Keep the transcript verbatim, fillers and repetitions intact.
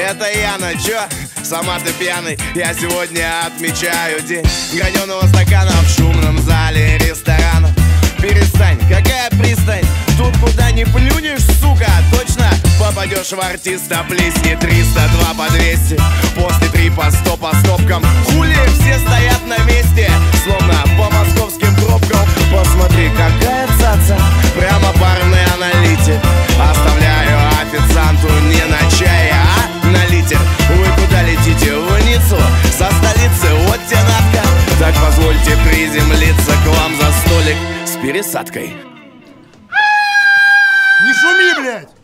это Яна, чё? Сама ты пьяный, я сегодня отмечаю день граненого стакана в шумном зале ресторана. Перестань, какая пристань? Тут куда не плюнешь, сука, точно попадешь в артиста. Плесни триста два по двести, после три по сто по стопкам. Хули все стоят на месте, словно по московским пробкам. Посмотри, какая цаца, прямо парный аналитик. Оставляю официанту не на чай, а на литер. Вы куда летите? В Ниццу, со столицы, вот те надка. Так позвольте приземлиться к вам за столик с пересадкой. Не шуми, блядь!